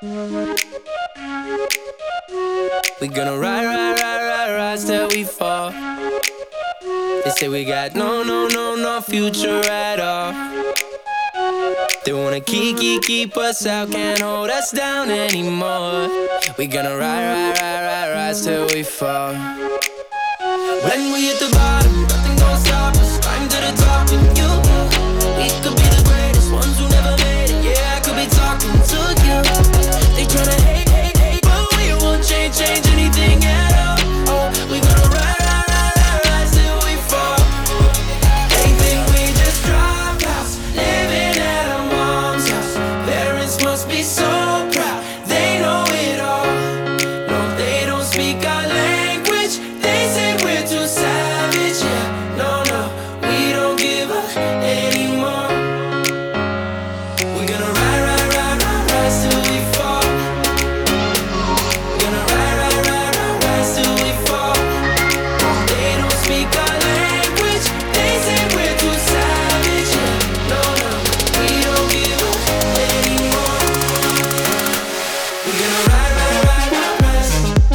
We gonna ride, ride, ride, ride, rise till we fall. They say we got no future at all. They wanna keep us out, can't hold us down anymore. We gonna ride, ride, ride, ride, rise till we fall. When we hit the bottom, nothing gon' stop us. Climb to the top with you. We could be the greatest ones who never made it. Yeah, I could be talking to you. They tryna hate, but we won't change anything at all. Oh, we gonna ride, ride, ride, ride, rise till we fall. They think we just dropped out, living at our mom's house. Parents must be so proud, they know it all. No, they don't speak our language. They say we're too savage. Yeah, no, we don't give up anymore. We're gonna ride, ride, ride, ride, rise till we fall. We're gonna ride, ride, ride, ride, rise till we fall. They don't speak our language. They say we're too savage. Yeah, no, we don't give up anymore. We're gonna ride, ride, ride, ride, rise.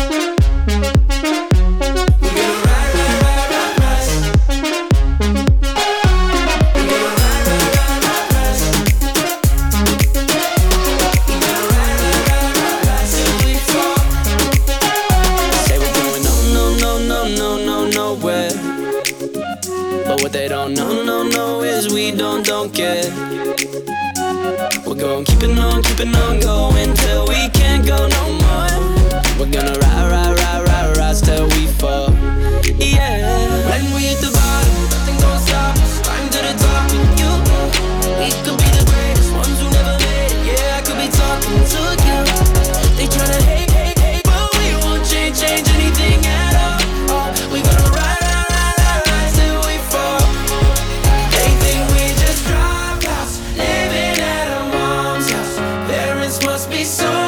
We're gonna ride, ride, ride, ride, rise. We're gonna ride, ride, ride, ride, rise. We're gonna ride, ride, ride, ride, rise till we fall. Say we're going nowhere. But what they don't know is we don't care. We're gonna keep it on going till we can't go no more. We're gonna ride, ride, ride, ride, rise till we fall. Yeah. When we hit the bottom, nothing gon' stop us. Climb to the top with you. We could be the greatest ones who never made it. Yeah, I could be talking to you. They tryna hate, but we won't change anything at all. Oh, we gonna ride, ride, ride, ride, rise till we fall. They think we just dropped out, living at our mom's house. Parents must be so